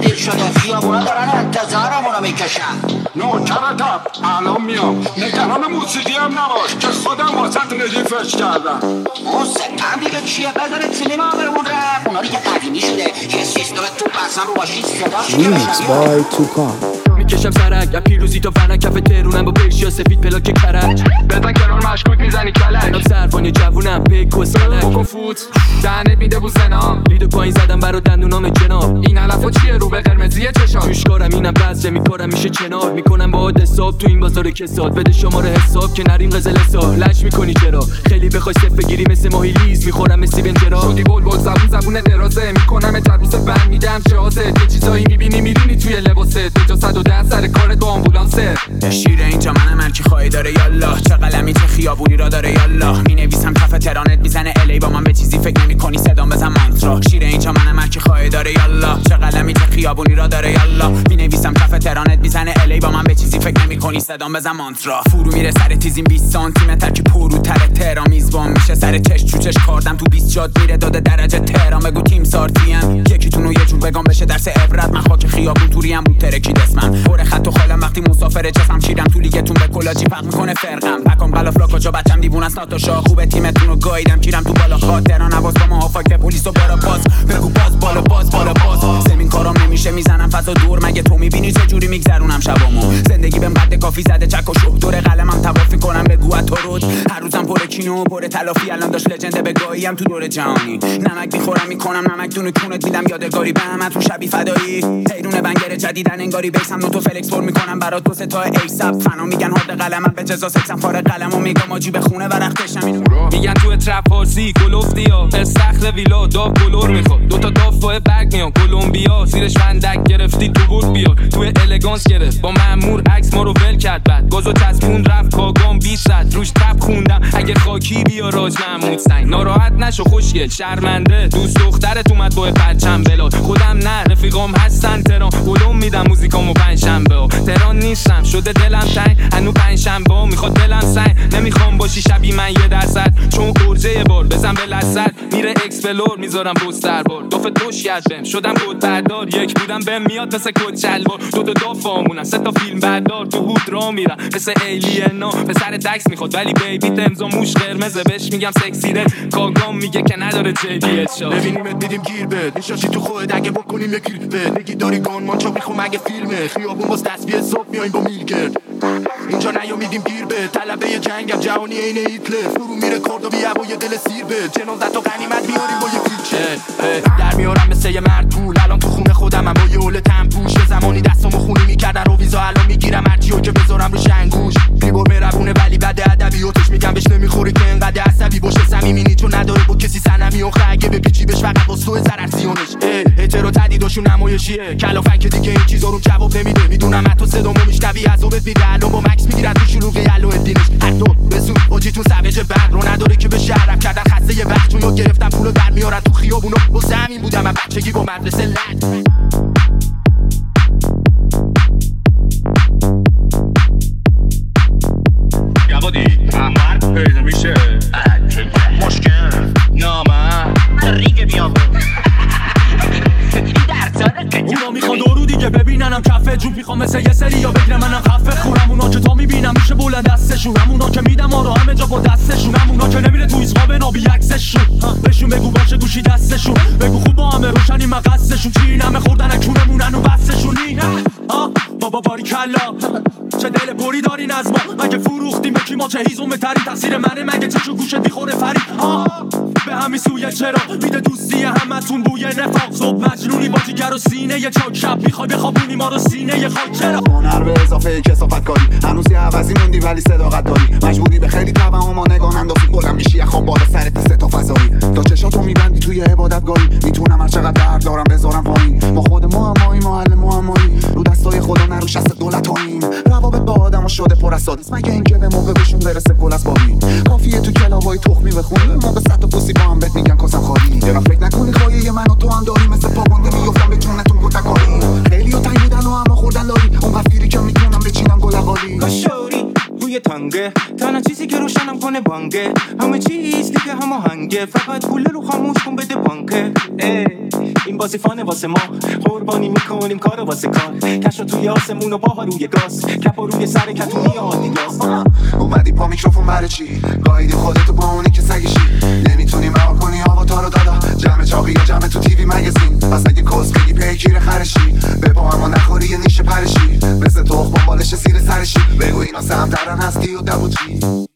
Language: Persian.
دیر شده، خیابونا دارن انتظارمونو میکشن. نوکرتم الان میام، نگران موسیقی هم نباش که خودم واسط ردیفش کردم. موسیقی دیگه چیه؟ بذارید سینما بمونه. اونا دیگه قدیمی شده، یه سیستم تو اصلا رو باشید صداش Remix by Tukan. میکشم سرک یا پیروزی تا فنک کف ترونم با پیشی سفید پلاک کرج. بزن کنار مشکوک میزنی کلک. جناب سرفانی جوونم پیک و سلک بکن فوت دهنت میده بو سنا. لیدو پایین زدم برا دندونام جناب. این علفا چیه رو به قرمزیه چشام؟ توش کارم اینم بس میکارم میشه کنار. میکنم با حساب تو این بازار کساد. بده شماره حساب که نریم قزل حساب. لش میکنی چرا خیلی بخوای صف بگیری مثل ماهی لیز. میخورم مثل بنجرا شدی بلبل زبون درازه. میکنم تبوس بند میدم شازه. تو چیزایی میبینی میدونی توی لباسه. تو جا 110 سر کارت با آمبولانسه. شیر اینجا منم هر کی خواهی داره یالا. چه قلمی چه خیابونی را داره یالا. مینویسم کف ترانت میزنه الی با من به چیزی فکر نمی‌کنی صدام بزن مانترا. شیر اینجا منم هر کی خواهی داره یالا. چه قلمی چه خیابونی را داره یالا. مینویسم کف ترانت میزنه الی با من به چیزی فکر نمی‌کنی صدام بزن مانترا. فرو میره سر تیزیم 20 سانتی متر که پروتر تهران میزبان میشه. سر چش چوچش کاردم تو 20 جاد میره داده درجه تهران. بگو تیم سارتیم یکیتونو یه جور بگم بشه درس عبرت. من خاک خیابون توریم بود ترکید اسمم. پر خط و خالم وقتی مسافر جسم شیرم تو لیگتون به کلاجی فرق میکنه فرقم. پکام غلافلا کجا بچم دیوونه است ناتاشا. خوبه تیمتون رو گاییدم کیرم تو بالا خاطران نواز با ما فاک پلیس و برا باز. بگو باز بالا باز بالا باز. زمین کارام نمیشه میزنم فضا دور. مگه تو میبینی چه جوری میگذرونم شبامو؟ زندگی بهم قد کافی زده چک و شوق. دور قلمم توافی کنم بگو تو رود. هر روزم پر کینو پر تلافی. الان داش لجند بگاهیم تو دور جهانی. نمک میخورم میکنم نمک دونه کونت میدم یادگاری به همه تو شبی فدایی. حیرون بنگر جدیدن انگاری بیسم نوتو فلکس پر میکنم برات دو سه تا ایساب. فنا میگن هارد قلمم به جزا سکسم فارغ قلمو میگم آجی به خونه ورختشم اینو. میگن تو ترپ فارسی گلوفتیا استخر ویلا داو کلور میخواد. دوتا داف با برگ میان کلمبیا. زیرش فندک گرفتی تو بود بیار. تو الگانس گرفت با مأمور عکس ما رو ول کرد. بعد گازو چسبون رفت کاگام 20 روش تپ خوندم. اگه خاکی بیا راج محمود سنگ. ناراحت نشو خوشگل شرمنده. دوست دخترت اومد با پرچم بلاد. خودم نه رفیقام هستن تهران. گلوم میدم موزیکامو پنجشنبه. تهران نیستم شده دلم تنگ. هنو پنجشنبه میخواد دلم سنگ. نمیخوام باشی شبی من 1% چون ارجه یه بار بزن به لثت. میره اکسپلور میذارم بستر بار. دوف دوش کردم شدم گل بردار. یک بودم بهم میاد مثل کد چلوار. دو دافامونن 3 تا فیلم بردار. تو هود را میرم مثل ایلینا. پسر تکس میخواد ولی بیبی تمزا موش قرمزه. بهش میگم سکسی رد. کاگام میگه که نداره جدیت شا. ببینیمت دیدیم گیر بد. نشاشی تو خودت اگه بکنیم یه گیر بد. نگی داری گان مانچا میخوام اگه فیلمه. خیابون باز تصویه صبح میایم با میلگرد. اینجا نیامیدیم گیر بد. طلبه جنگم جهانی عین هیتلر. فرو میره کاردو بیا با یه دل سیر بد. جنازت و غنیمت میاریم با یه فیلچر. در میارم مثل یه مرد پول. الان تو خونه خودم با یه اول تنپوش. یه زمانی دستامو خونی میکردن رو ویزا. الان میگیرم هرچیو که بذارم رو شنگوش. بیبور مهربونه ولی بد ادبیاتش میگم بهش نمیخوره که انقدر عصبی باشه. صمیمی چون نداره با کسی صنمی و اگه بپیچی بهش فقط با سوء ضرر زیونش. اعتراض تدیداشون نمایشیه. کلافن که دیگه این چیزا رو جواب نمیده. میدونم حتی صدامو میشنوی عذابت میده. الان با مکس میگیرن تو شلوغی علو دینش. حتی بسون اوجیتون سوجه بعد رو نداره که به شهرم کردن خسته یه وقت. چون یاد گرفتم پولو در میارن تو خیابونا. واسه همین بودم من بچگی با مدرسه لج. یوادی مرد پیدا میشه مشکل نامه ریگ بیابون اونا میخوان دورو دیگه ببیننم کفه جون. میخوام مثل یه سری یا بگیرم منم خفه خونم. اونا که تا میبینم میشه بلند دستشون. همونا که میدم آرا همه جا با دستشون. همونا که نمیره تو ایزقا به نابی عکسشون. بهشون بگو باشه گوشی دستشون. بگو خوب با همه روشنی من قصدشون. چی این همه خوردن کونمونن و بستشونی. بابا باری کلا چه دل پری دارین از ما. مگه فروختیم به کی ما چه هیزم تری. تقصیر منه مگه چشو گوشت بیخوره فرید. به همین سویه چرا میده دوستی همتون بوی نفاق. صبح مجنونی با جیگر و سینه یه چاک. شب میخوای بخوابونی ما رو سینه یه خاک. چرا هنر به اضافه کثافت کاری. هنوز یه عوضی موندی ولی صداقت داری. مجبوری به خیلی توهم و نگاه اندازی. بلند میشی یه خواب بالا سرت 3 تا فضایی. تا چشاتو میبندی توی عبادتگاهی. میتونم هر چقدر درد دارم بذارم پایین. ما خود معمایی محل معمایی. رو دستای خدا نرو شست دولتاییم. روابط با آدمو شده پر از سادیس. مگه اینکه به موقع بهشون برسه گل از بابی. کافیه تو کلاوای تخمی بخونی. موقع صد تا پوسی با هم بهت میگن کاسم خالی. چرا فکر نکنی خواهی من و تو هم داری. مثل پاگنده میافتم به جونتون گوتکاری. خیلیو تنگ بودن و اما خوردن داری. اون قفیری که میتونم بچینم گل قالی. کاشوری روی تنگه تنها چیزی که روشنم کنه بانگه. همه چیز دیگه هماهنگه. فقط پول رو خاموش کن بده بانکه. این بازی فانه واسه ما، قربانی میکنیم کارو واسه کار. کشو توی آسمون و باها روی گاز، کپا روی سر کتونی آدیداز. اومدی پا میکروفون برای چی؟ گاهیدی خودتو با اونی که سگشی. نمیتونی مهار کنی آواتارو دادا، جمع چاقی یا جمع تو تیوی مگزین. پس اگه کس بگی پیکیر خرشی، به پا اما نخوری یه نیشه پرشی. مثل تخم بالش زیر سرشی، بگو اینا سهم درن هستی و دبوتی.